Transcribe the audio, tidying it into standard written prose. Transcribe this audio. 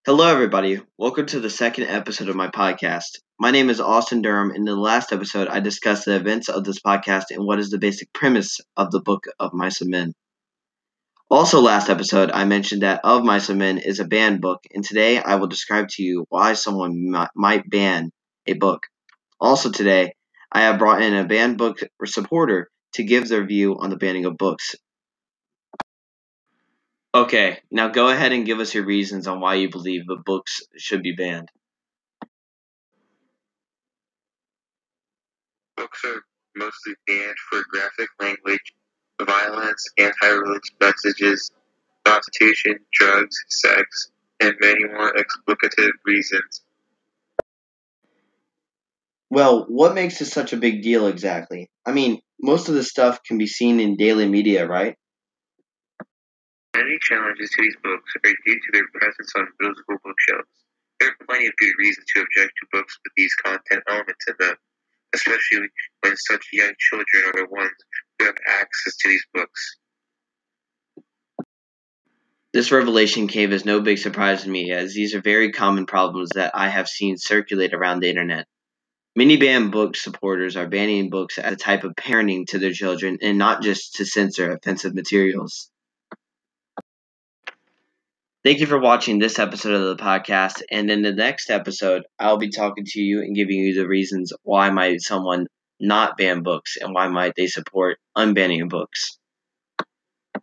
Hello, everybody. Welcome to the second episode of my podcast. My name is Austin Durham. In the last episode, I discussed the events of this podcast and what is the basic premise of the Book of Mice and Men. Also, last episode, I mentioned that Of Mice and Men is a banned book, and today I will describe to you why someone might ban a book. Also, today, I have brought in a banned book supporter to give their view on the banning of books. Okay, now go ahead and give us your reasons on why you believe the books should be banned. Books are mostly banned for graphic language, violence, anti-religious messages, prostitution, drugs, sex, and many more explicative reasons. Well, what makes this such a big deal exactly? I mean, most of the stuff can be seen in daily media, right? Many challenges to these books are due to their presence on physical bookshelves. There are plenty of good reasons to object to books with these content elements in them, especially when such young children are the ones who have access to these books. This revelation came as no big surprise to me, as these are very common problems that I have seen circulate around the internet. Many banned book supporters are banning books as a type of parenting to their children and not just to censor offensive materials. Thank you for watching this episode of the podcast, and in the next episode, I'll be talking to you and giving you the reasons why might someone not ban books and why might they support unbanning books.